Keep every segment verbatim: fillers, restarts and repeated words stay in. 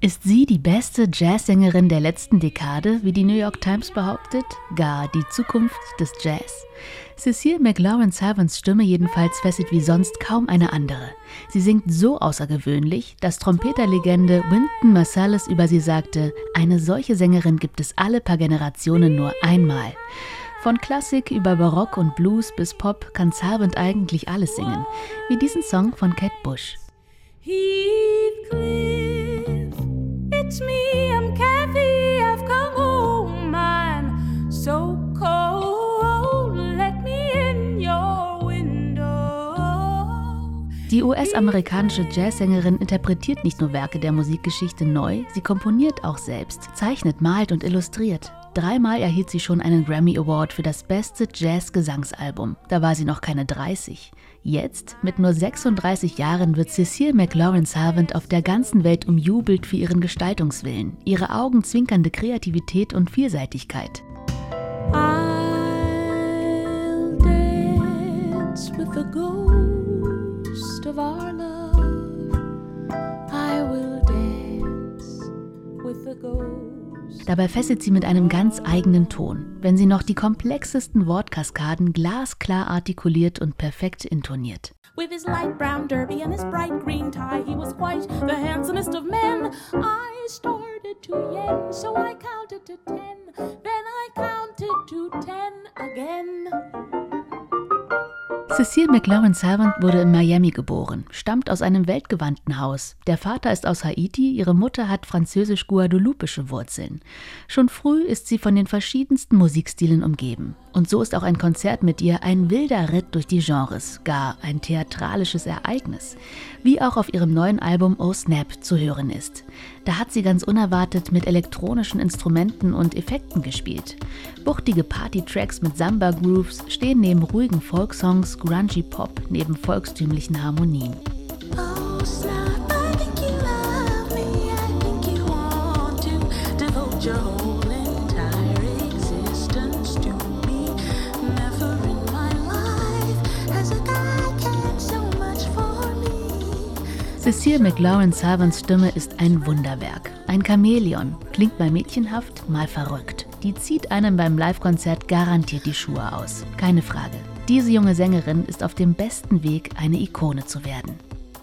Ist sie die beste Jazzsängerin der letzten Dekade, wie die New York Times behauptet? Gar die Zukunft des Jazz? Cecile McLaurin-Salvants Stimme jedenfalls fesselt wie sonst kaum eine andere. Sie singt so außergewöhnlich, dass Trompeterlegende Wynton Marsalis über sie sagte, eine solche Sängerin gibt es alle paar Generationen nur einmal. Von Klassik über Barock und Blues bis Pop kann Salvant eigentlich alles singen, wie diesen Song von Kate Bush. Heathcliff, it's me, I'm Kathy, I've come home, I'm so cold, let me in your window. Die U S-amerikanische Jazzsängerin interpretiert nicht nur Werke der Musikgeschichte neu, sie komponiert auch selbst, zeichnet, malt und illustriert. Dreimal erhielt sie schon einen Grammy Award für das beste Jazz-Gesangsalbum. Da war sie noch keine dreißig. Jetzt, mit nur sechsunddreißig Jahren, wird Cecile McLaurin-Salvant auf der ganzen Welt umjubelt für ihren Gestaltungswillen, ihre augenzwinkernde Kreativität und Vielseitigkeit. I'll dance with the ghost of our love. I will dance with the ghost. Dabei fesselt sie mit einem ganz eigenen Ton, wenn sie noch die komplexesten Wortkaskaden glasklar artikuliert und perfekt intoniert. With his light brown derby and his bright green tie, he was quite the handsomest of men. I started to yen, so I counted to ten, then I counted to ten again. Cecile McLaurin-Salvant wurde in Miami geboren, stammt aus einem weltgewandten Haus. Der Vater ist aus Haiti, ihre Mutter hat französisch-guadeloupische Wurzeln. Schon früh ist sie von den verschiedensten Musikstilen umgeben. Und so ist auch ein Konzert mit ihr ein wilder Ritt durch die Genres, gar ein theatralisches Ereignis. Wie auch auf ihrem neuen Album Oh Snap zu hören ist. Da hat sie ganz unerwartet mit elektronischen Instrumenten und Effekten gespielt. Wuchtige Party-Tracks mit Samba-Grooves stehen neben ruhigen Folksongs, grungy Pop neben volkstümlichen Harmonien. Oh snap, I think you love me, I think you want to devote your whole entire existence to me. Never in my life has a guy cared so much for me. Cecile McLaurin-Salvants Stimme ist ein Wunderwerk, ein Chamäleon, klingt mal mädchenhaft, mal verrückt. Die zieht einem beim Live-Konzert garantiert die Schuhe aus, keine Frage. Diese junge Sängerin ist auf dem besten Weg, eine Ikone zu werden.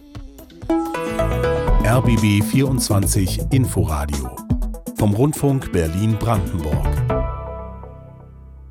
R B B vierundzwanzig Inforadio vom Rundfunk Berlin-Brandenburg.